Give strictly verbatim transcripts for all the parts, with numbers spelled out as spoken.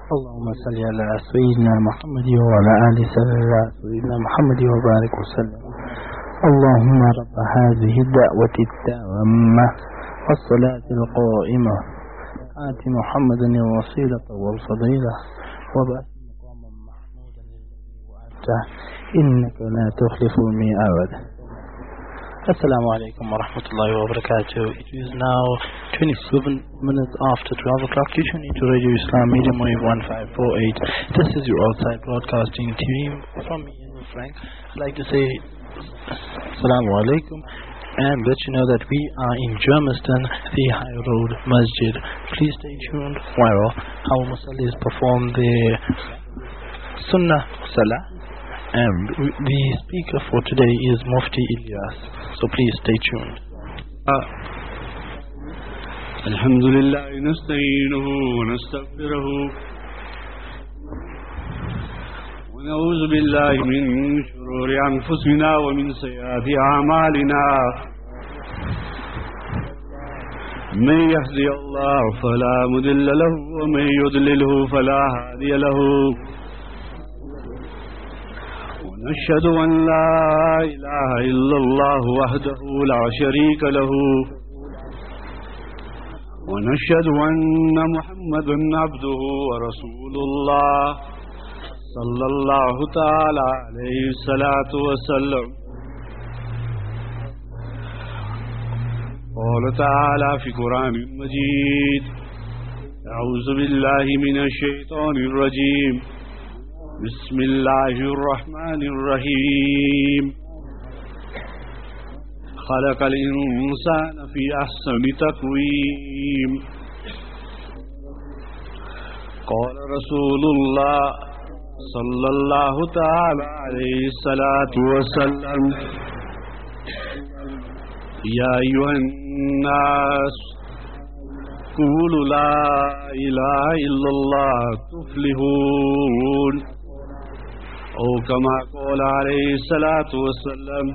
اللهم صل على سيدنا محمد وعلى آل سيدنا محمد وبارك وسلم. اللهم رب هذه الدعوة التامة والصلاة القائمة آت محمدا الوسيلة والفضيلة وبعث مقاما محمودا وأنت إنك لا تخلف الميعاد. Assalamu alaikum wa rahmatullahi wa barakatuh. It is now twenty-seven minutes after twelve o'clock. You tune into Radio Islam Medium Wave one five four eight. This is your outside broadcasting team from me and Frank. I'd like to say Assalamu alaikum and let you know that we are in Germiston, the High Road Masjid. Please stay tuned while our Musallis perform their Sunnah Salah. And the speaker for today is Mufti Ilyas. So please stay tuned. Alhamdulillah nasta'inuhu wa nastaghfiruhu wa na'udhu billahi min shururi anfusina wa min sayyiati a'malina. Man yahdihillahu fala mudilla lahu wa man yudlilhu fala hadiya lahu. نشهد أن لا إله إلا الله وحده لا شريك له ونشهد أن محمدا عبده ورسول الله صلى الله تعالى عليه الصلاة والسلام. قال تعالى في قرآن مجيد أعوذ بالله من الشيطان الرجيم بسم الله الرحمن الرحيم خلق الإنسان في أحسن تقويم قال رسول الله صلى الله تعالى عليه الصلاة والسلام يا أيها الناس قولوا لا إله إلا الله تفلحون أو كما قال عليه الصلاة والسلام.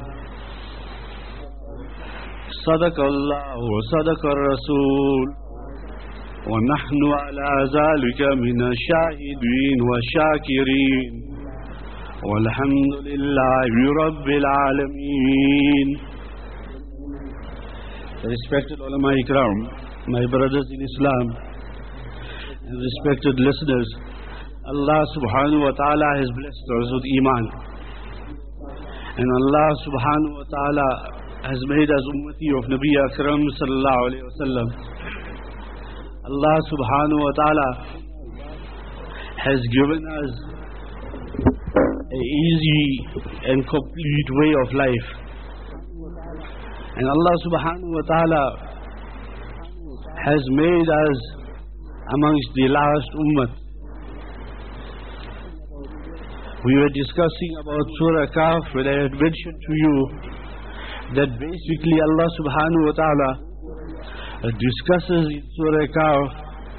صدق الله وصدق الرسول ونحن على ذلك من الشاهدين والشاكرين والحمد لله رب العالمين. Respected ulama ikram, my brothers in Islam and respected listeners, Allah subhanahu wa ta'ala has blessed us with Iman. And Allah subhanahu wa ta'ala has made us ummati of Nabi Akram sallallahu alayhi wa sallam. Allah subhanahu wa ta'ala has given us an easy and complete way of life. And Allah subhanahu wa ta'ala has made us amongst the last ummah. We were discussing about Surah Kahf when I had mentioned to you that basically Allah subhanahu wa ta'ala discusses in Surah Kahf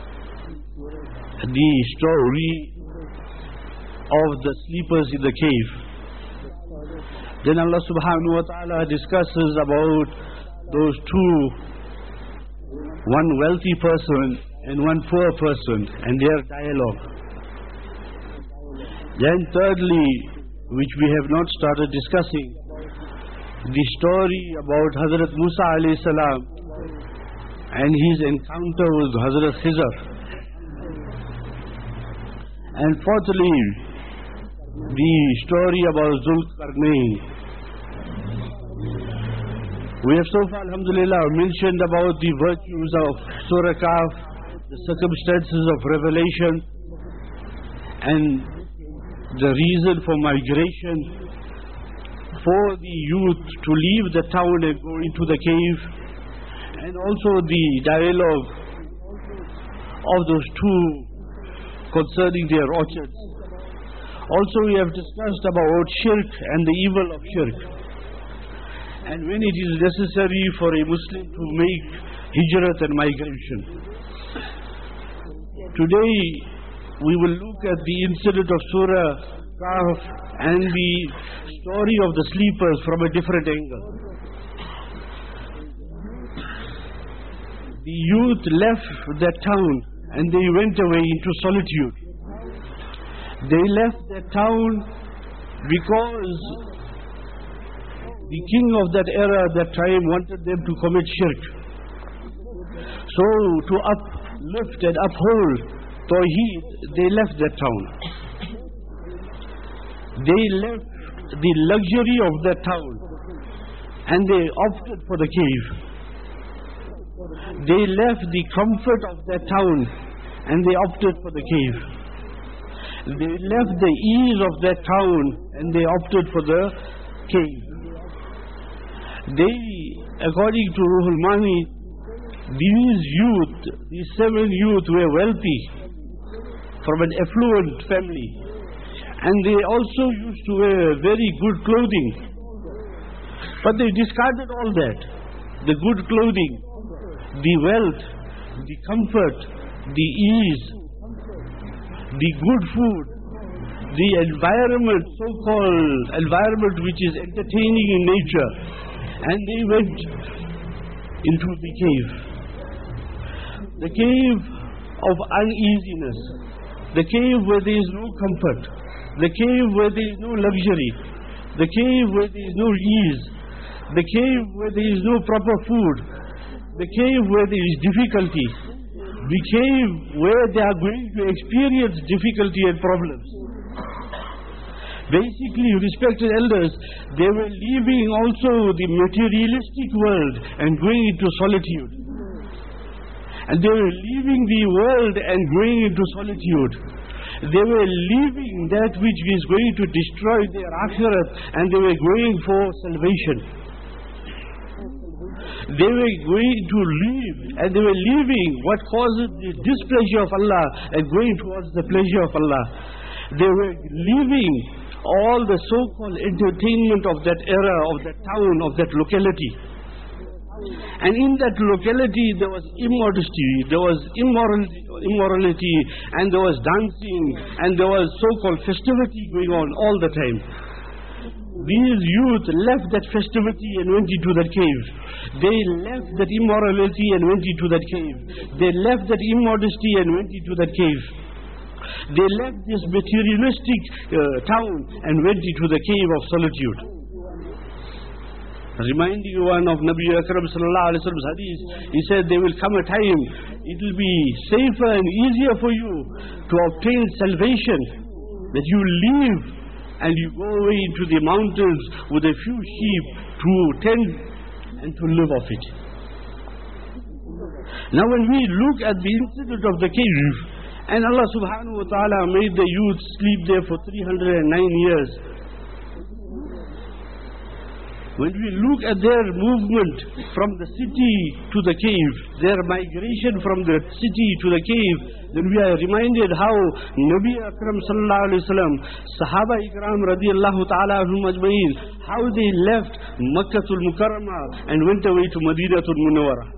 the story of the sleepers in the cave. Then Allah subhanahu wa ta'ala discusses about those two, one wealthy person and one poor person and their dialogue. Then thirdly, which we have not started discussing, the story about Hazrat Musa alayhi salam and his encounter with Hazrat Khizr. And fourthly, the story about Zulqarnain. We have so far, alhamdulillah, mentioned about the virtues of Surah Kahf, the circumstances of revelation, and the reason for migration, for the youth to leave the town and go into the cave, and also the dialogue of those two concerning their orchards. Also we have discussed about shirk and the evil of shirk, and when it is necessary for a Muslim to make hijrat and migration. Today we will look at the incident of Surah Kahf and the story of the sleepers from a different angle. The youth left their town and they went away into solitude. They left their town because the king of that era, that time, wanted them to commit shirk. So to uplift and uphold Tawheed, they left their town. They left the luxury of their town and they opted for the cave. They left the comfort of their town and they opted for the cave. They left the ease of their town and they opted for the cave. They, according to Ruhul Mani, these youth, these seven youth were wealthy from an affluent family, and they also used to wear very good clothing. But they discarded all that. The good clothing, the wealth, the comfort, the ease, the good food, the environment, so-called environment which is entertaining in nature, and they went into the cave. The cave of uneasiness, the cave where there is no comfort, the cave where there is no luxury, the cave where there is no ease, the cave where there is no proper food, the cave where there is difficulty, the cave where they are going to experience difficulty and problems. Basically, respected elders, they were leaving also the materialistic world and going into solitude. And they were leaving the world and going into solitude. They were leaving that which is going to destroy their akhirat, and they were going for salvation. They were going to leave, and they were leaving what causes the displeasure of Allah and going towards the pleasure of Allah. They were leaving all the so-called entertainment of that era, of that town, of that locality. And in that locality there was immodesty, there was immorality, immorality and there was dancing, and there was so-called festivity going on all the time. These youth left that festivity and went into that cave. They left that immorality and went into that cave. They left that immodesty and went into that cave. They left this materialistic uh, town and went into the cave of solitude. Reminding you one of Nabi Akram sallallahu alaihi wasallam's hadith, he said there will come a time, it will be safer and easier for you to obtain salvation, that you leave and you go away into the mountains with a few sheep to tend and to live off it. Now when we look at the incident of the cave, and Allah subhanahu wa ta'ala made the youth sleep there for three hundred nine years. When we look at their movement from the city to the cave, their migration from the city to the cave, then we are reminded how Nabi Akram sallallahu alaihi wasallam, Sahaba Ikram radiyallahu ta'ala anhum ajma'in, how they left Makkatul Mukarramah and went away to Madinatul Munawwarah.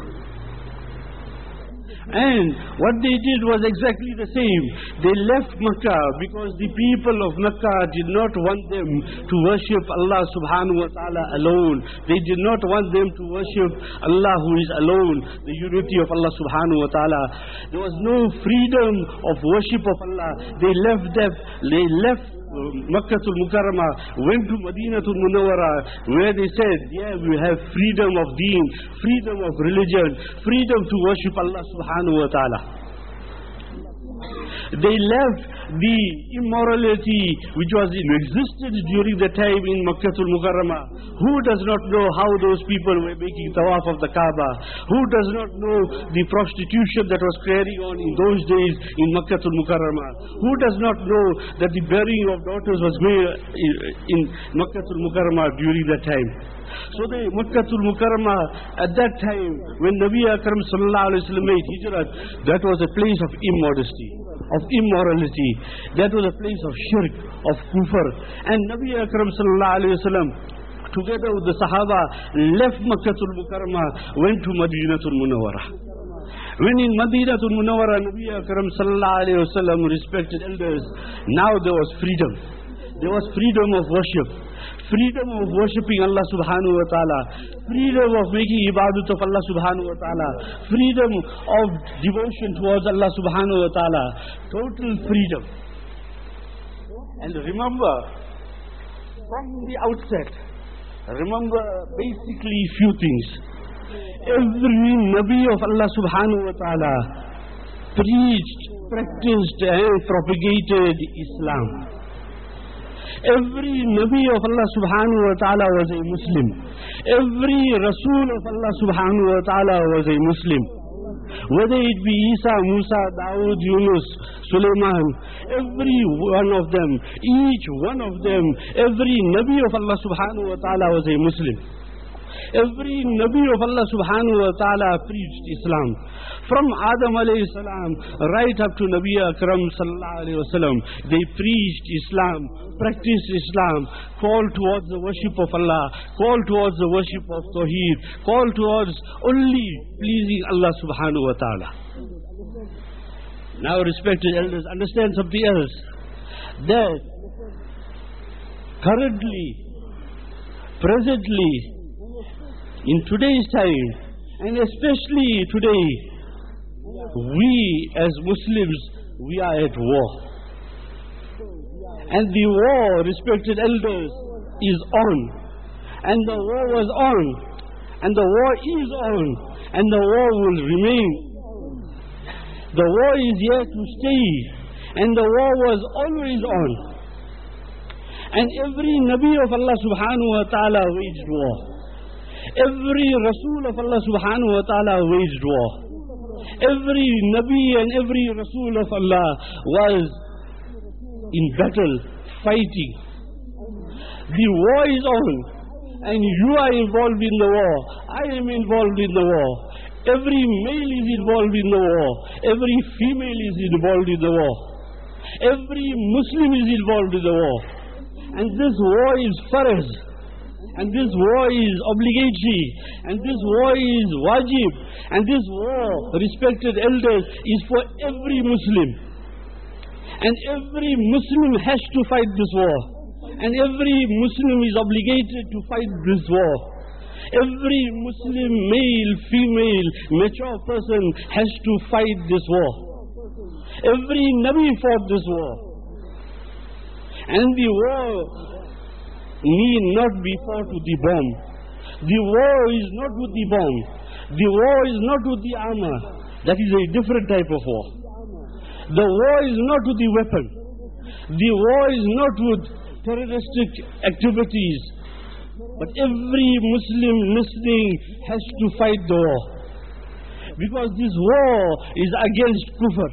And what they did was exactly the same. They left Makkah because the people of Makkah did not want them to worship Allah subhanahu wa ta'ala alone. They did not want them to worship Allah who is alone, the unity of Allah subhanahu wa ta'ala. There was no freedom of worship of Allah. They left them, they left Makkatul Mukarramah, went to Madinatul Munawwarah, where they said, yeah, we have freedom of deen, freedom of religion, freedom to worship Allah subhanahu wa ta'ala. They left the immorality which was in existence during the time in Makkatul Mukarramah. Who does not know how those people were making tawaf of the Kaaba? Who does not know the prostitution that was carrying on in those days in Makkatul Mukarramah? Who does not know that the burying of daughters was going in Makkatul Mukarramah during that time? So the Makkatul Mukarramah at that time, when Nabi Akram sallallahu alaihi wasallam made hijrah, that was a place of immodesty, of immorality. That was a place of shirk, of kufr. And Nabi Akram sallallahu alaihi wasallam, together with the Sahaba, left Makkatul Mukarramah, went to Madinatul Munawwarah. When in Madinatul Munawwarah, Nabi Akram sallallahu alaihi wasallam, respected elders, now there was freedom. There was freedom of worship, freedom of worshipping Allah subhanahu wa ta'ala, freedom of making ibadat of Allah subhanahu wa ta'ala, freedom of devotion towards Allah subhanahu wa ta'ala, total freedom. And remember, from the outset, remember basically few things. Every Nabi of Allah subhanahu wa ta'ala preached, practiced and propagated Islam. Every Nabi of Allah subhanahu wa ta'ala was a Muslim. Every Rasul of Allah subhanahu wa ta'ala was a Muslim. Whether it be Isa, Musa, Dawood, Yunus, Sulaiman, every one of them, each one of them, every Nabi of Allah subhanahu wa ta'ala was a Muslim. Every Nabi of Allah subhanahu wa ta'ala preached Islam. From Adam alayhi salam right up to Nabi Akram sallallahu alayhi wa sallam, they preached Islam, practiced Islam, called towards the worship of Allah, called towards the worship of Tawheed, called towards only pleasing Allah subhanahu wa ta'ala. Now respected elders, understand something else. That currently, presently, in today's time, and especially today, we as Muslims, we are at war. And the war, respected elders, is on. And the war was on. And the war is on. And the war will remain. The war is here to stay. And the war was always on. And every Nabi of Allah subhanahu wa ta'ala waged war. Every Rasul of Allah subhanahu wa ta'ala waged war. Every Nabi and every Rasul of Allah was in battle, fighting. The war is on, and you are involved in the war. I am involved in the war. Every male is involved in the war. Every female is involved in the war. Every Muslim is involved in the war. And this war is farz. And this war is obligatory, and this war is wajib, and this war, respected elders, is for every Muslim. And every Muslim has to fight this war. And every Muslim is obligated to fight this war. Every Muslim, male, female, mature person has to fight this war. Every Nabi fought this war. And the war need not be fought with the bomb. The war is not with the bomb. The war is not with the armor. That is a different type of war. The war is not with the weapon. The war is not with terroristic activities. But every Muslim listening has to fight the war. Because this war is against kufr.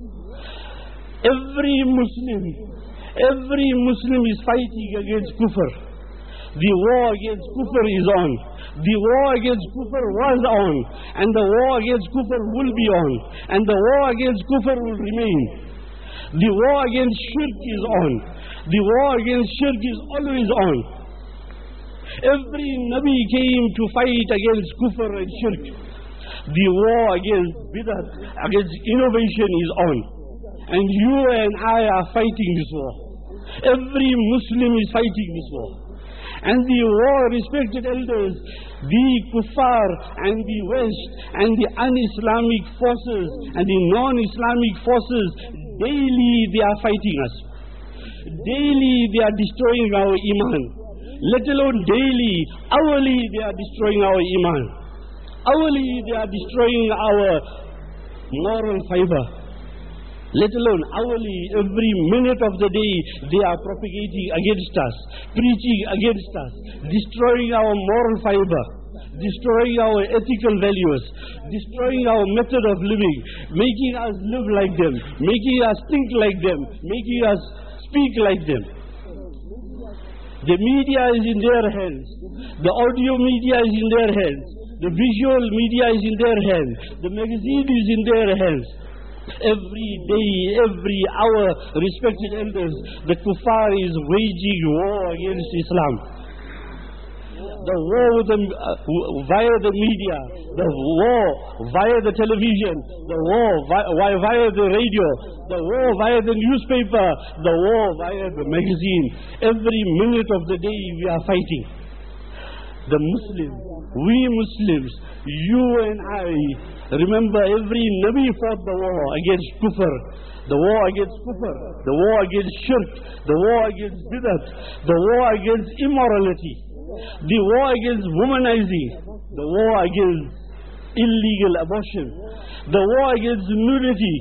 Every Muslim Every Muslim is fighting against kufr. The war against kufr is on. The war against kufr was on. And the war against kufr will be on. And the war against kufr will remain. The war against shirk is on. The war against shirk is always on. Every Nabi came to fight against kufr and shirk. The war against bid'ah, against innovation is on. And you and I are fighting this war. Every Muslim is fighting this war. And the war, respected elders, the kuffar and the West and the un-Islamic forces and the non-Islamic forces, daily they are fighting us. Daily they are destroying our iman. Let alone daily, hourly they are destroying our iman. Hourly they are destroying our moral fiber. Let alone hourly, every minute of the day, they are propagating against us, preaching against us, destroying our moral fiber, destroying our ethical values, destroying our method of living, making us live like them, making us think like them, making us speak like them. The media is in their hands. The audio media is in their hands. The visual media is in their hands. The magazine is in their hands. Every day, every hour, respected elders, the kuffar is waging war against Islam. The war with the, uh, via the media, the war via the television, the war via, via the radio, the war via the newspaper, the war via the magazine. Every minute of the day we are fighting. The Muslims, we Muslims, you and I Remember, every Nabi fought the war against kufr, the war against kufr, the war against shirk, the war against bidat, the war against immorality, the war against womanizing, the war against illegal abortion, the war against nudity,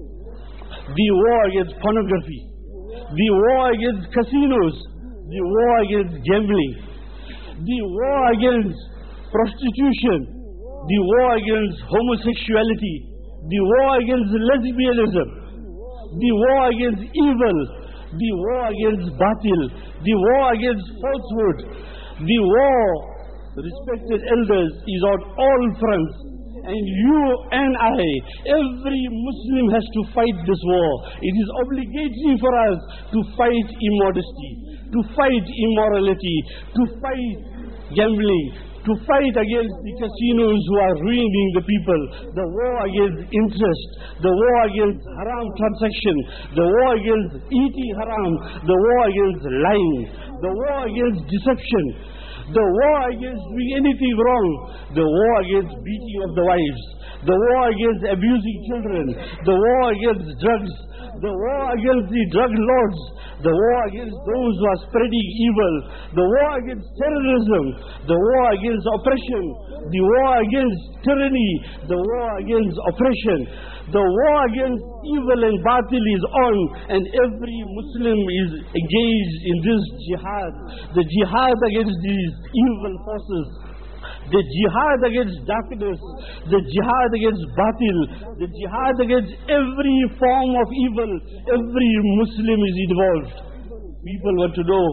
the war against pornography, the war against casinos, the war against gambling, the war against prostitution, the war against homosexuality, the war against lesbianism, the war against evil, the war against batil, the war against falsehood. The war, respected elders, is on all fronts. And you and I, every Muslim has to fight this war. It is obligatory for us to fight immodesty, to fight immorality, to fight gambling, to fight against the casinos who are ruining the people, the war against interest, the war against haram transaction, the war against eating haram, the war against lying, the war against deception, the war against doing anything wrong, the war against beating of the wives, the war against abusing children, the war against drugs, the war against the drug lords, the war against those who are spreading evil, the war against terrorism, the war against oppression, the war against tyranny, the war against oppression. The war against evil and batil is on, and every Muslim is engaged in this jihad, the jihad against these evil forces, the jihad against darkness, the jihad against batil, the jihad against every form of evil. Every Muslim is involved. People want to know,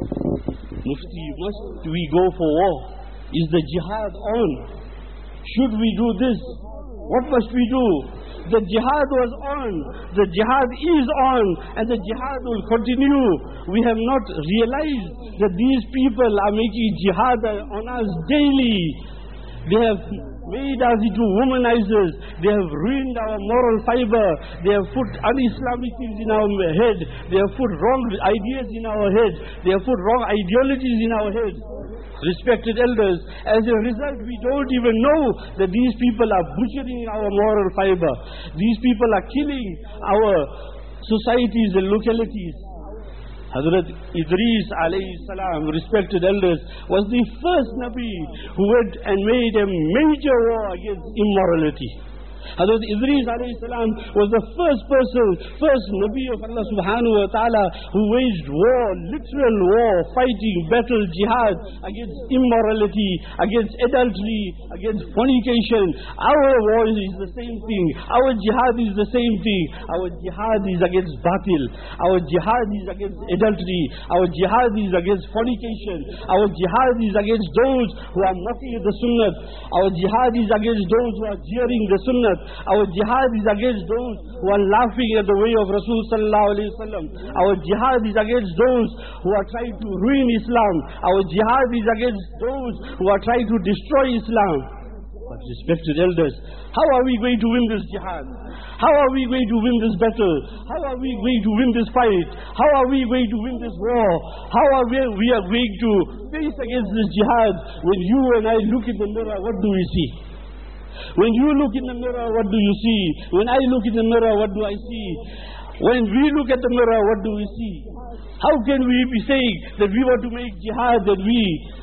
Mufti, must we go for war? Is the jihad on? Should we do this? What must we do? The jihad was on, the jihad is on, and the jihad will continue. We have not realized that these people are making jihad on us daily. They have made us into womanizers. They have ruined our moral fiber. They have put un-Islamic things in our head. They have put wrong ideas in our head. They have put wrong ideologies in our head. Respected elders, as a result, we don't even know that these people are butchering our moral fiber. These people are killing our societies and localities. Hazrat Idris alayhi salam, respected elders, was the first Nabi who went and made a major war against immorality. Hazrat Idris alayhi salam was the first person, first Nabi of Allah subhanahu wa ta'ala who waged war, literal war, fighting, battle, jihad against immorality, against adultery, against fornication. Our war is the same thing. Our jihad is the same thing. Our jihad is against batil. Our jihad is against adultery. Our jihad is against fornication. Our jihad is against those who are mocking the sunnah. Our jihad is against those who are jeering the sunnah. Our jihad is against those who are laughing at the way of Rasul sallallahu alayhi wa sallam. Our jihad is against those who are trying to ruin Islam. Our jihad is against those who are trying to destroy Islam. But respected elders, how are we going to win this jihad? How are we going to win this battle? How are we going to win this fight? How are we going to win this war? How are we, we are going to face against this jihad? When you and I look in the mirror, what do we see? When you look in the mirror, what do you see? When I look in the mirror, what do I see? When we look at the mirror, what do we see? How can we be saying that we want to make jihad, that we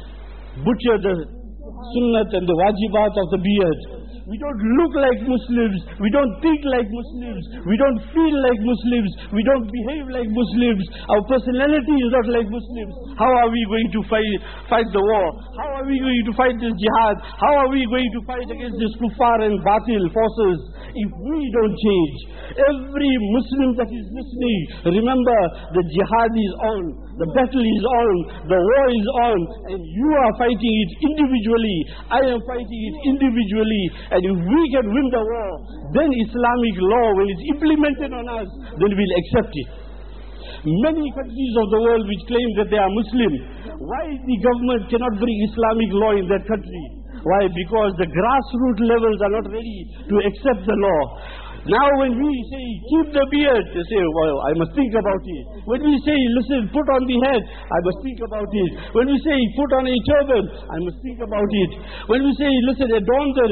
butcher the sunnat and the wajibat of the beard? We don't look like Muslims. We don't think like Muslims. We don't feel like Muslims. We don't behave like Muslims. Our personality is not like Muslims. How are we going to fight, fight the war? How are we going to fight this jihad? How are we going to fight against this kuffar and batil forces if we don't change? Every Muslim that is listening, remember the jihad is on. The battle is on. The war is on. And you are fighting it individually. I am fighting it individually. And if we can win the war, then Islamic law, when it's implemented on us, then we'll accept it. Many countries of the world which claim that they are Muslim, why the government cannot bring Islamic law in that country? Why? Because the grassroots levels are not ready to accept the law. Now when we say, keep the beard, they say, well, I must think about it. When we say, listen, put on the head, I must think about it. When we say, put on a turban, I must think about it. When we say, listen, adorn the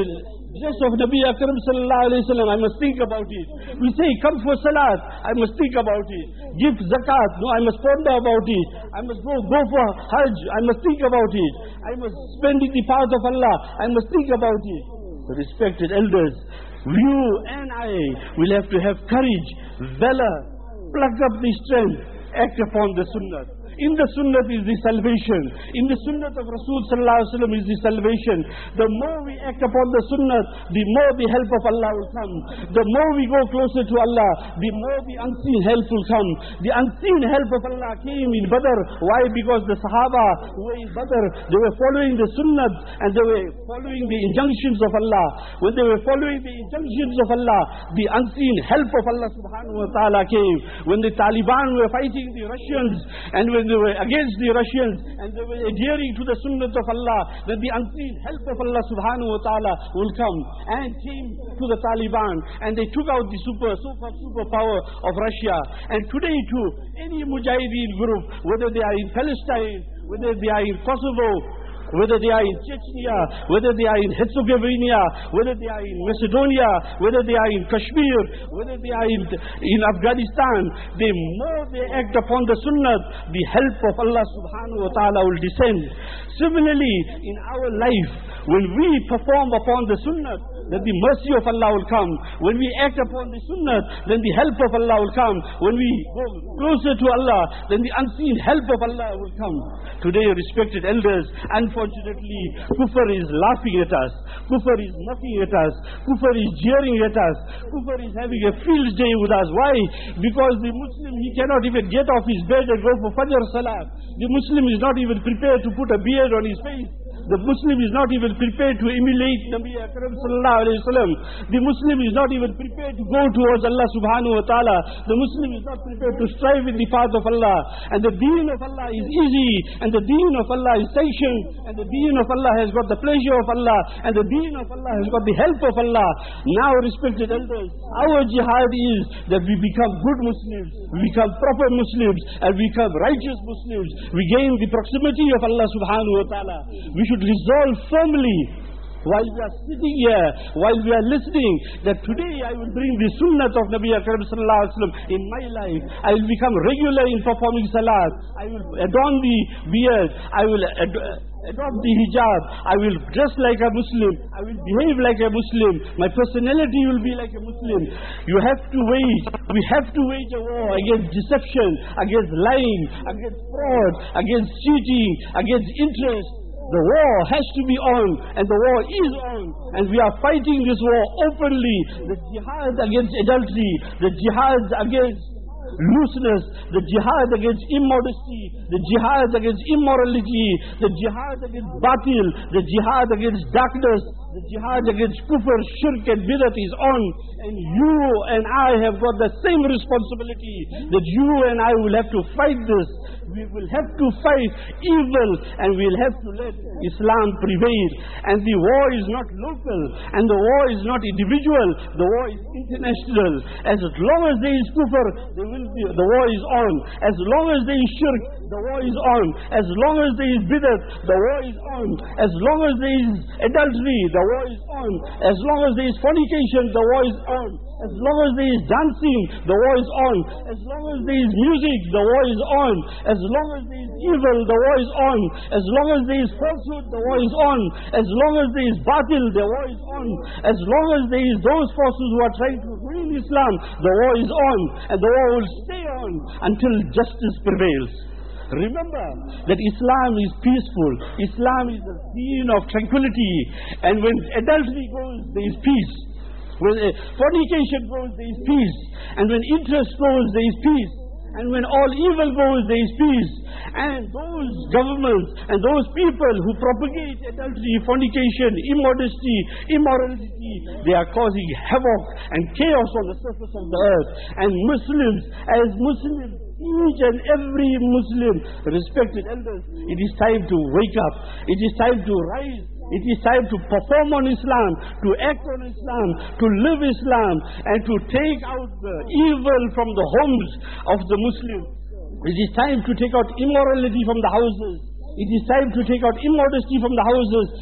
dress of Nabi Akram sallallahu alayhi wa sallam, I must think about it. We say, come for salat, I must think about it. Give zakat, no, I must ponder about it. I must go, go for hajj, I must think about it. I must spend in the path of Allah, I must think about it. The respected elders, you and I will have to have courage, valor, pluck up the strength, act upon the sunnah. In the sunnah is the salvation. In the sunnah of Rasul sallallahu alaihi wasallam is the salvation. The more we act upon the sunnah, the more the help of Allah will come. The more we go closer to Allah, the more the unseen help will come. The unseen help of Allah came in Badr. Why? Because the Sahaba who were in Badr, they were following the sunnah and they were following the injunctions of Allah. When they were following the injunctions of Allah, the unseen help of Allah subhanahu wa ta'ala came. When the Taliban were fighting the Russians and when they were against the Russians and they were adhering to the sunnah of Allah, then the unseen help of Allah subhanahu wa ta'ala will come and came to the Taliban and they took out the super, super, superpower of Russia. And today too, any Mujahideen group, whether they are in Palestine, whether they are in Kosovo, whether they are in Chechnya, whether they are in Herzegovina, whether they are in Macedonia, whether they are in Kashmir, whether they are in, in Afghanistan, the more they act upon the sunnah, the help of Allah subhanahu wa ta'ala will descend. Similarly, in our life, when we perform upon the sunnah, then the mercy of Allah will come. When we act upon the sunnah, then the help of Allah will come. When we go closer to Allah, then the unseen help of Allah will come. Today, respected elders, unfortunately, kufr is laughing at us. Kufr is mocking at us. Kufr is jeering at us. Kufr is having a field day with us. Why? Because the Muslim, he cannot even get off his bed and go for Fajr Salat. The Muslim is not even prepared to put a beard on his face. The Muslim is not even prepared to emulate Nabi Akram sallallahu alayhi wa sallam. The Muslim is not even prepared to go towards Allah subhanahu wa ta'ala. The Muslim is not prepared to strive in the path of Allah. And the deen of Allah is easy. And the deen of Allah is sanctioned. And the deen of Allah has got the pleasure of Allah. And the deen of Allah has got the help of Allah. Now, respected elders, our jihad is that we become good Muslims. We become proper Muslims. And we become righteous Muslims. We gain the proximity of Allah subhanahu wa ta'ala. We should resolve firmly while we are sitting here, while we are listening, that today I will bring the sunnah of Nabi Akram sallallahu alaihi wasallam in my life. I will become regular in performing salat. I will adorn the beard. I will ad adopt the hijab. I will dress like a Muslim. I will behave like a Muslim. My personality will be like a Muslim. You have to wage, we have to wage a war against deception, against lying, against fraud, against cheating, against interest. The war has to be on, and the war is on, and we are fighting this war openly. The jihad against adultery, the jihad against looseness, the jihad against immodesty, the jihad against immorality, the jihad against batil, the jihad against darkness, the jihad against kufr, shirk and bidat is on. And you and I have got the same responsibility, that you and I will have to fight this. We will have to fight evil, and we will have to let Islam prevail. And the war is not local, and the war is not individual, the war is international. As long as there is kufr, there will be, the war is on. As long as there is shirk, the war is on. As long as there is bidat, the war is on. As long as there is adultery, the war is on. As long as there is fornication, the war is on. As long as there is dancing, the war is on. As long as there is music, the war is on. As long as there is evil, the war is on. As long as there is falsehood, the war is on. As long as there is batil, the war is on. As long as there is those forces who are trying to ruin Islam, the war is on. And the war will stay on until justice prevails. Remember that Islam is peaceful. Islam is the deen of tranquility. And when adultery goes, there is peace. When fornication goes, there is peace. And when interest goes, there is peace. And when all evil goes, there is peace. And those governments and those people who propagate adultery, fornication, immodesty, immorality, they are causing havoc and chaos on the surface of the earth. And Muslims, as Muslims, each and every Muslim, respected elders, it is time to wake up. It is time to rise. It is time to perform on Islam, to act on Islam, to live Islam, and to take out the evil from the homes of the Muslims. It is time to take out immorality from the houses. It is time to take out immodesty from the houses. It is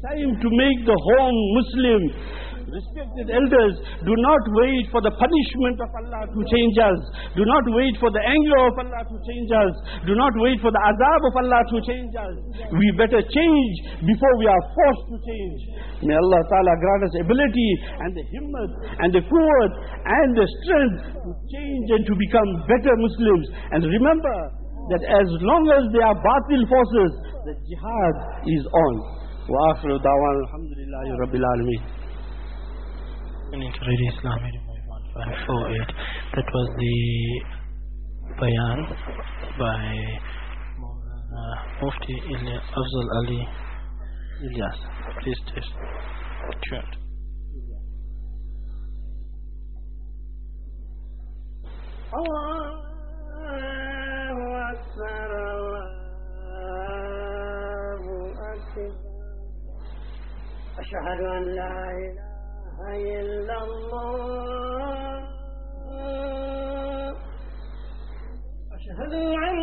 time to make the home Muslim. Respected elders, do not wait for the punishment of Allah to change us. Do not wait for the anger of Allah to change us. Do not wait for the azab of Allah to change us. We better change before we are forced to change. May Allah Ta'ala grant us ability and the himmat and the quwwat and the strength to change and to become better Muslims. And remember that as long as there are batil forces, the jihad is on. Wa akhiru da'wan alhamdulillahi rabbil alameen. Read Islam one five four eight. That was the bayan by Maulana Mufti Afzal Ali Ilyas. Please test. Tuned. Allahu Akbar, Allahu Akbar. Ashhadu an la ilaha إلا الله أشهد أن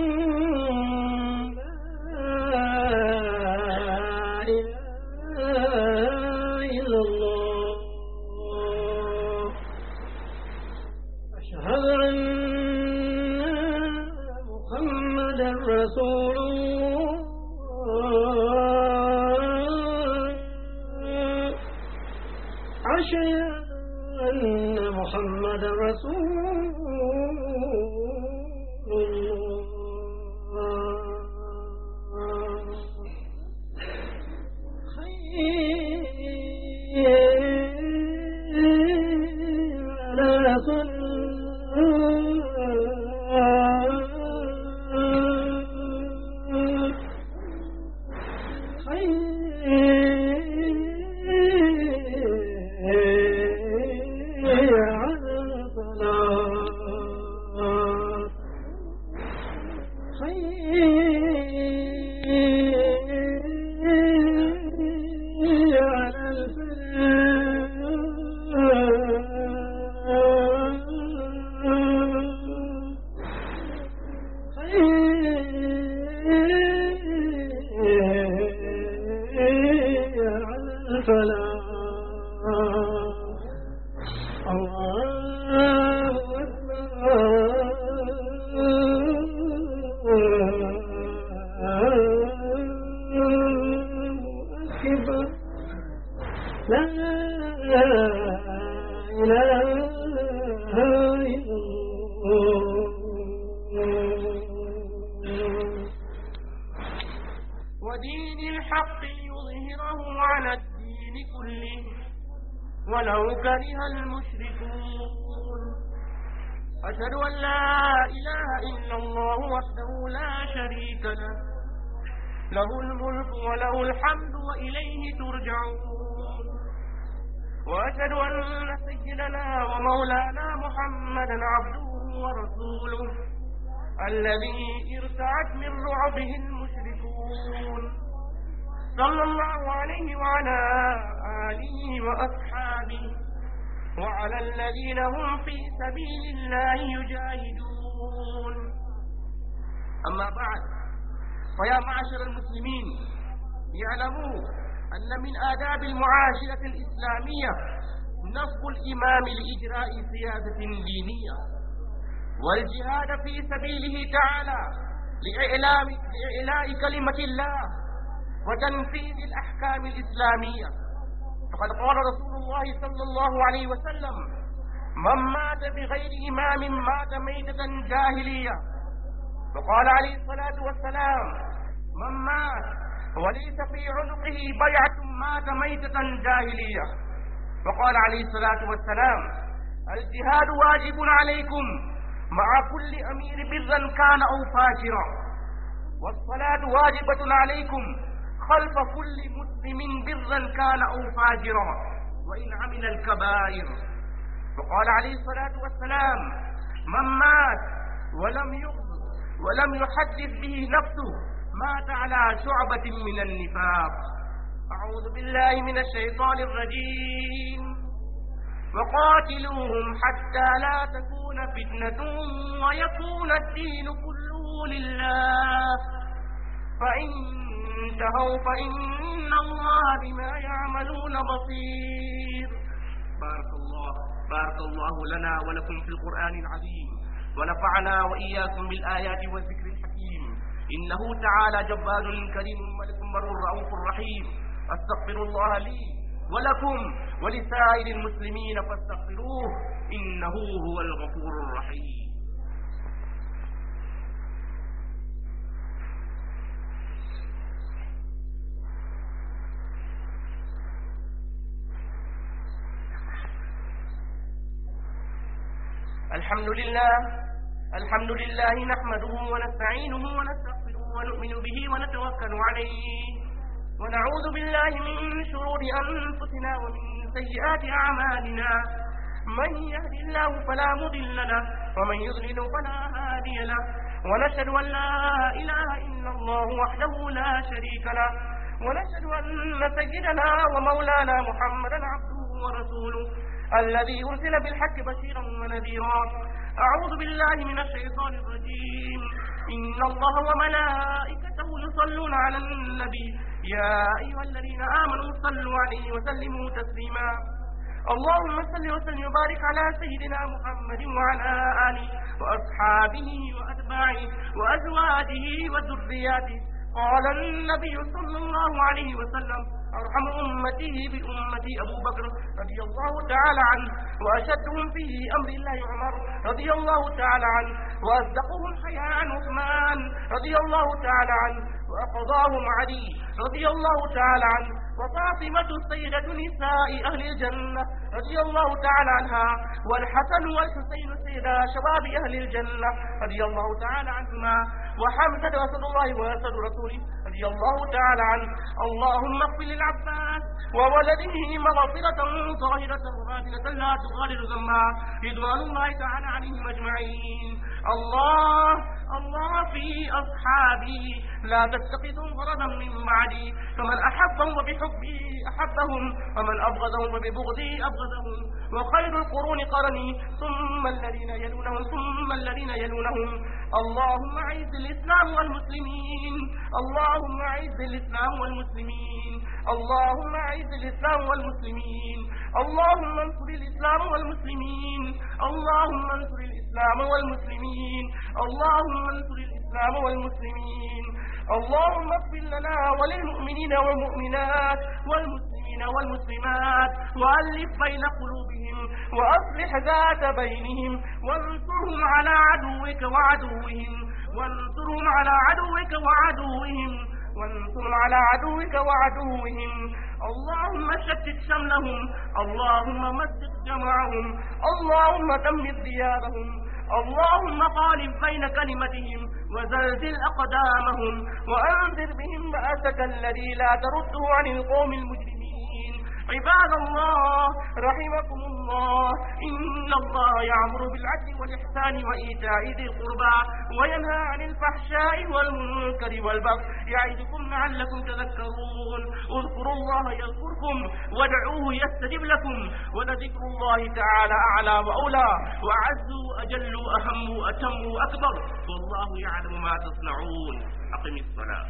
لا إله إلا الله أشهد أن محمدا رسول الله أشهد أن محمد رسول الله حي على الذي ارتعد من رعبه المشركون صلى الله عليه وعلى آله وأصحابه وعلى الذين هم في سبيل الله يجاهدون. أما بعد، فيا معشر المسلمين، يعلموا أن من آداب المعاشرة الإسلامية نصب الإمام لإجراء سياسة دينية والجهاد في سبيله تعالى لإعلام لإعلاء كلمة الله وتنفيذ الأحكام الإسلامية. فقد قال رسول الله صلى الله عليه وسلم: من مات بغير إمام مات ميتة جاهلية. وقال عليه الصلاة والسلام: من مات وليس في عنقه بيعة مات ميتة جاهلية. وقال عليه الصلاة والسلام: الجهاد واجب عليكم مع كل أمير برا كان أو فاجرا، والصلاة واجبة عليكم خلف كل مسلم برا كان أو فاجرا وإن عمل الكبائر. وقال عليه الصلاة والسلام: من مات ولم يغزو ولم يحدث به نفسه مات على شعبة من النفاق. أعوذ بالله من الشيطان الرجيم. وقاتلوهم حتى لا تكون فتنة ويكون الدين كله لله، فإن انتهوا فإن الله بما يعملون بصير. بارك الله بارك الله لنا ولكم في القرآن العظيم، ونفعنا وإياكم بالآيات والذكر الحكيم. إنه تعالى جبار كريم ملك بر رؤوف رحيم. أستغفر الله لي ولكم ولسائر المسلمين فاستغفروه إنه هو الغفور الرحيم. الحمد لله الحمد لله نحمده ونستعينه ونستغفره ونؤمن به ونتوكل عليه، ونعوذ بالله من شرور أنفسنا ومن سيئات أعمالنا. من يهد الله فلا مضل له ومن يضلل فلا هادي له، ونشهد أن لا إله إلا الله وحده لا شريك له، ونشهد أن سيدنا ومولانا محمدا عبده ورسوله الذي أرسل بالحق بشيرا ونذيرا. أعوذ بالله من الشيطان الرجيم. إن الله وملائكته يصلون على النبي يا أيها الذين آمنوا صلوا عليه وسلموا تسليما. اللهم صل وسلم وبارك على سيدنا محمد وعلى آله وأصحابه وأتباعه وأزواجه وذرياته. قال النبي صلى الله عليه وسلم: أرحم أمته بأمتي أبو بكر رضي الله تعالى عنه، وأشدهم في أمر الله عمر رضي الله تعالى عنه، وأصدقهم حياء عثمان رضي الله تعالى عنه، وأقضاهم علي رضي الله تعالى عنه، وفاطمة سيدة نساء أهل الجنة رضي الله تعالى عنها، والحسن والحسين سيدا شباب أهل الجنة رضي الله تعالى عنهما، وحمزة أسد الله وأسد رسوله رضي الله تعالى عنه. اللهم اغفر للعباس وولده مغفرة ظاهرة وباطنة لا تغادر ذنبا، رضوان الله تعالى عليهم أجمعين. الله الله في أصحابي لا تتخذوا غرضا من بعدي، فمن أحبهم وبحبي أحبهم، ومن أبغضهم وببغضي أبغضهم. وخير القرون قرني ثم الذين يلونهم ثم الذين يلونهم. اللهم أعز الإسلام والمسلمين، اللهم أعز الإسلام والمسلمين، اللهم أعز الإسلام والمسلمين، اللهم انصر الإسلام والمسلمين، اللهم انصر الإسلام والمسلمين، اللهم انصر الإسلام والمسلمين. اللهم اغفر لنا وللمؤمنين والمؤمنات والمسلمين والمسلمات، وألف بين قلوبهم، وأصلح ذات بينهم، وانصرهم على عدوك وعدوهم، وانصرهم على عدوك وعدوهم، وانصرهم على عدوك وعدوهم. اللهم شتت شملهم، اللهم مزق جمعهم، اللهم دمر ديارهم، اللهم خالف بين كلمتهم وزلزل أقدامهم، وأنذر بهم بأسك الذي لا ترده عن القوم المجرمين. عباد الله رحمكم الله، إن الله يأمر بالعدل والإحسان وإيتاء ذي القربى، وينهى عن الفحشاء والمنكر والبغي، يعظكم لعلكم تذكرون. اذكروا الله يذكركم وادعوه يستجب لكم، ولذكر الله تعالى أعلى وأولى وأعز وأجل وأهم وأتم وأكبر، والله يعلم ما تصنعون. أقم الصلاة.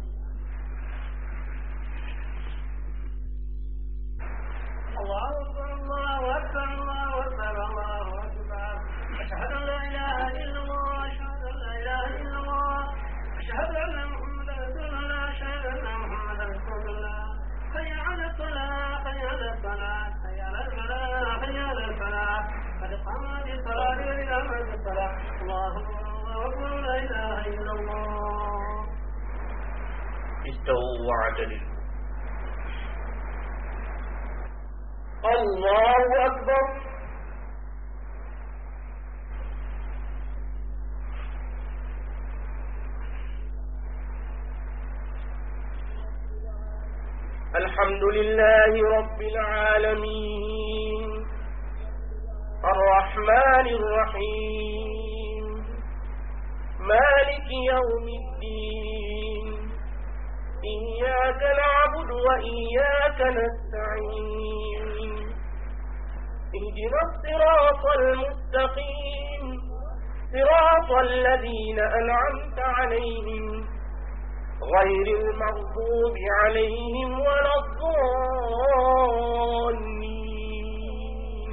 الله أكبر الله أكبر الله أكبر الله أكبر. أشهد أن لا إله إلا الله أشهد أن لا إله إلا الله أشهد أن محمدا رسول الله أشهد أن محمدا رسول الله. حي على الصلاة حي على الصلاة حي على الفلاح حي على الفلاح. قد قامت الصلاة إلى من الصلاة. الله أكبر لا إله إلا الله. استووا واعتدلوا. الله أكبر. الحمد لله رب العالمين، الرحمن الرحيم، مالك يوم الدين. إياك نعبد وإياك نستعين. اهدنا الصراط المستقيم، صراط الذين أنعمت عليهم غير المغضوب عليهم ولا الضالين.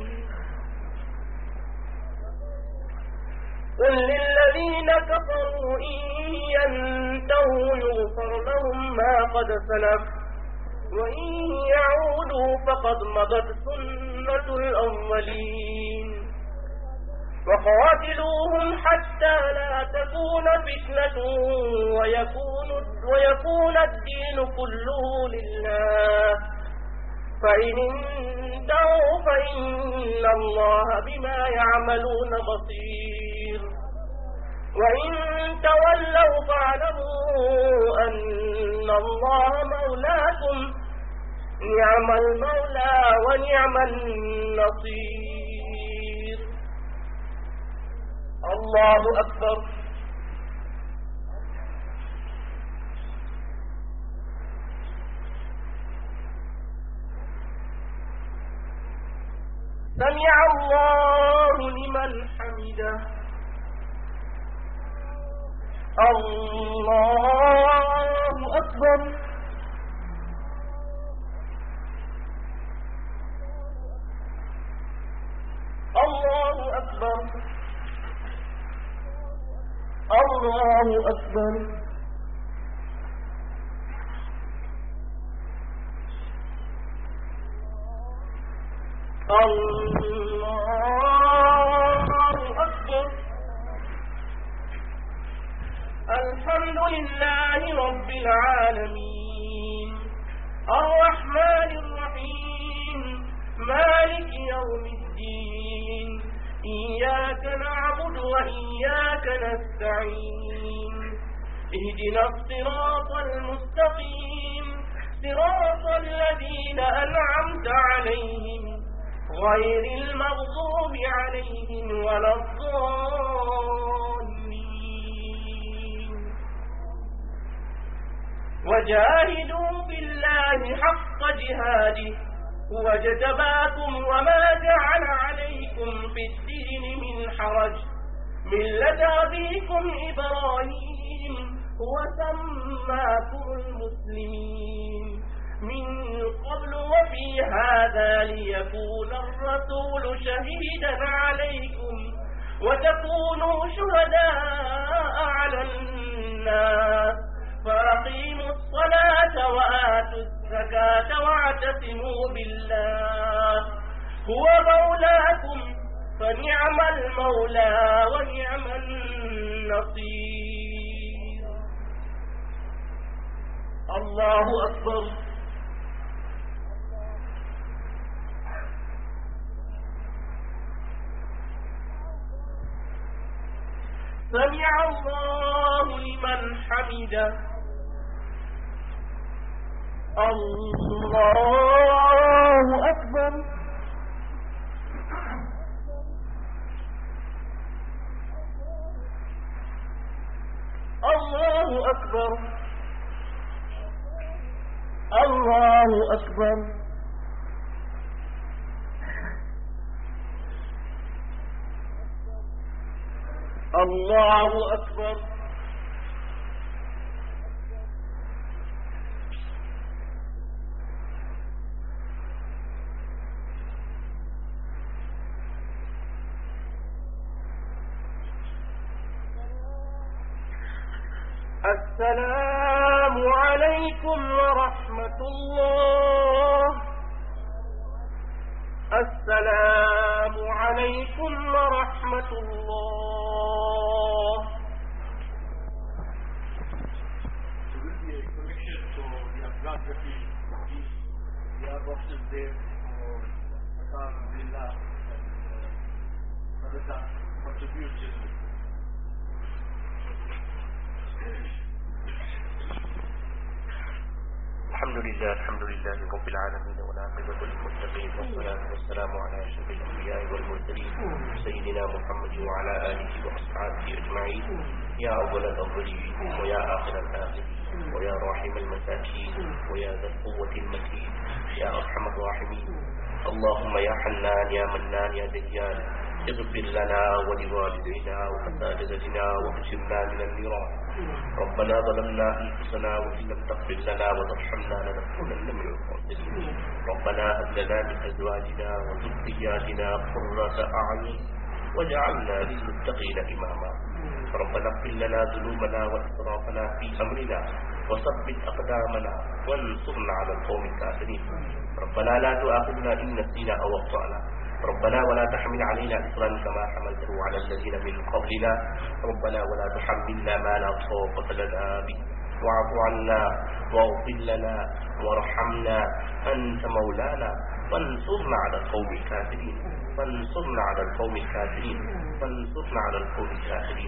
قل للذين كفروا إن ينتهوا يغفر لهم ما قد سلف وإن يعودوا فقد مضت سنة الأولين. وقاتلوهم حتى لا تكون فتنة ويكون, ويكون الدين كله لله فإن انتهوا فإن الله بما يعملون بصير. وإن تولوا فاعلموا أن الله مولاكم نعم المولى ونعم النصير. الله أكبر. سمع الله لمن حمده. الله أكبر. الله أكبر. الله أكبر. الله أكبر. الحمد لله رب العالمين الرحمن الرحيم مالك يوم الدين إياك نعبد وإياك نستعين اهدنا الصراط المستقيم صراط الذين أنعمت عليهم غير المغضوب عليهم ولا الضالين. وجاهدوا بالله حق جهاده هو اجتباكم وما جعل عليكم في الدين من حرج ملة أبيكم إبراهيم هو سماكم المسلمين من قبل وفي هذا ليكون الرسول شهيدا عليكم وتكونوا شهداء على الناس فأقيموا الصلاة وآتوا الزكاة واعتصموا بالله هو مولاكم فنعم المولى ونعم النصير. الله أكبر. سمع الله لمن حمده. الله أكبر. الله أكبر. الله أكبر. الله أكبر. السلام عليكم ورحمة الله. السلام عليكم ورحمة الله. We are boxes there for Alhamdulillah and Sadaqah contribution. الحمد لله الحمد لله رب العالمين والعاقبة للمتقين والصلاة والسلام على أشرف الأنبياء والمرسلين سيدنا محمد وعلى آله وأصحابه أجمعين. يا أول الأولين ويا آخر الآخرين ويا راحم المساكين ويا ذا القوة المتين يا أرحم الراحمين. اللهم يا حنان يا منان يا ديان اغفر لنا ولوالدينا وأساتذتنا واحشرنا من النيران. ربنا ظلمنا أنفسنا وإن لم تغفر لنا وترحمنا لنكونن من الخاسرين. ربنا هب لنا من أزواجنا وذرياتنا قرة أعين واجعلنا للمتقين إماما. ربنا اغفر لنا ذنوبنا وإسرافنا في أمرنا وثبت أقدامنا وانصرنا على القوم الكافرين. ربنا لا تؤاخذنا إن نسينا أو أخطأنا. ربنا ولا تحمل علينا إصرا كما حملته على الذين من قبلنا. ربنا ولا تحملنا ما لا طاقة لنا به واعف عنا واغفر لنا وارحمنا أنت مولانا فانصرنا على القوم الكافرين. فانصرنا على القوم الكافرين. فانصرنا على القوم الكافرين.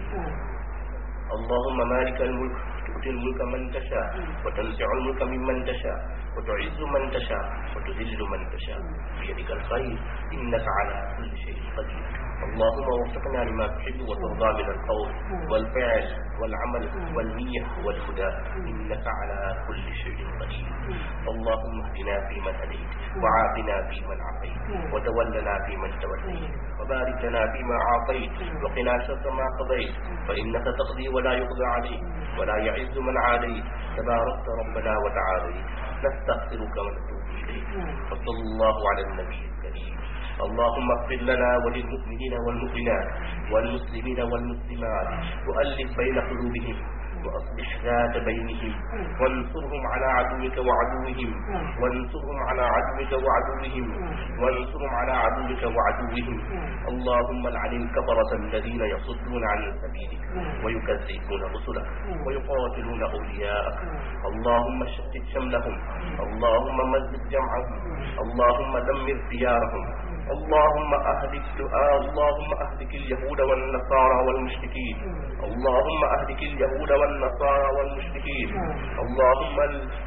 اللهم مالك الملك تؤتي الملك من تشاء وتنزع الملك ممن تشاء وتعز من تشاء وتذل من تشاء بيدك الخير إنك على كل شيء قدير. اللهم وفقنا لما تحب وترضى من القول والفعل والعمل والنية والهدى إنك على كل شيء قدير. اللهم اهدنا فيمن هديت وعافنا فيمن عافيت وتولنا فيمن توليت وبارك لنا فيما أعطيت وقنا شر ما قضيت فإنك تقضي ولا يقضى عليك ولا يعز من عاديت تباركت ربنا وتعاليت. نستغفرك ونتوب إليك. وصلى الله على النبي الكريم. اللهم اغفر لنا وللمؤمنين والمؤمنات والمسلمين والمسلمات وألف بين قلوبهم وأصلح ذات بينهم وانصرهم على عدوك وعدوهم وانصرهم على عدوك وعدوهم وانصرهم على عدوك وعدوهم. اللهم لعن الكفرة الذين يصدون عن سبيلك ويكذبون رسلك ويقاتلون أولياءك. اللهم شتت شملهم. اللهم مزق جمعهم. اللهم دمر ديارهم. اللهم أهلك اللهم أهلك اليهود والنصارى والمشركين. اللهم أهلك اليهود والنصارى والمشركين. اللهم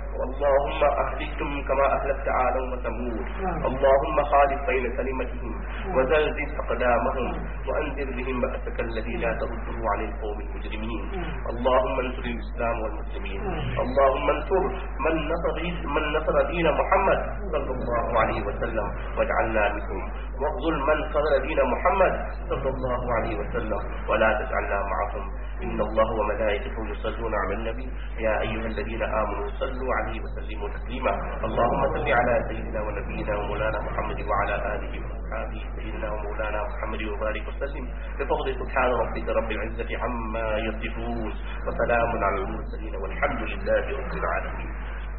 اللهم أهلكهم كما أهلكت عادا وثمود. اللهم خالف بين كلمتهم وزلزل أقدامهم وأنذر بهم بأسك الذي لا ترده عن القوم المجرمين. اللهم انصر الإسلام والمسلمين. اللهم انصر من نصر من نصر دين محمد صلى الله عليه وسلم واجعلنا منهم واخذل من خذل دين محمد صلى الله عليه وسلم ولا تجعلنا معهم. إن الله وملائكته يصلون على النبي يا أيها الذين آمنوا صلوا عليه وسلموا تسليما. اللهم صل على سيدنا ونبينا ومولانا محمد وعلى آله وأصحابه سيدنا ومولانا محمد وبارك وسلم بفضل سبحان ربك رب العزة عما يصفون وسلام على المرسلين والحمد لله رب العالمين.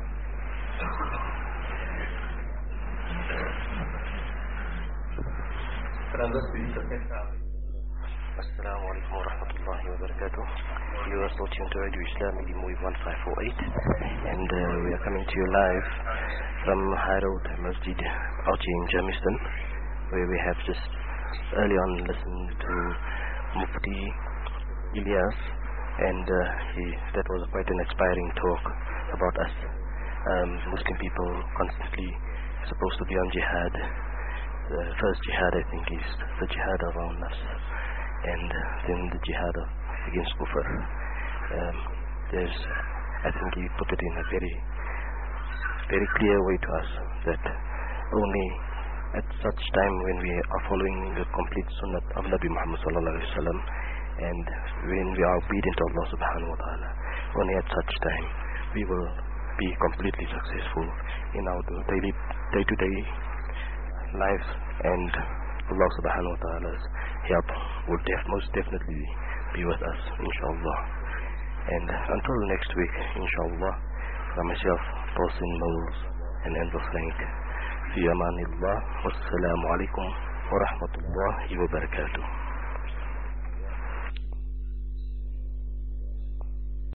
Assalamu alaikum wa rahmatullahi wa barakatuh. You are watching to Radio Islam in Move one five four eight and uh, we are coming to you live from High Road Masjid Auchi in Jamistan, where we have just early on listened to Mufti Ilyas and uh, he, that was quite an inspiring talk about us um, Muslim people constantly supposed to be on jihad. The first jihad I think is the jihad of our nafs, and then the jihad against kufr. Um, there's, I think he put it in a very, very clear way to us that only at such time when we are following the complete sunnah of Nabi Muhammad sallallahu alaihi wasallam, and when we are obedient to Allah subhanahu wa ta'ala, only at such time we will be completely successful in our daily, day-to-day lives, and Allah subhanahu wa ta'ala's help will def most definitely be with us, inshallah. And until next week, inshallah, from myself, Tosin Moles, and Enzo Frank, fi amanillah, wassalamu alaikum wa rahmatullahi wa barakatuh.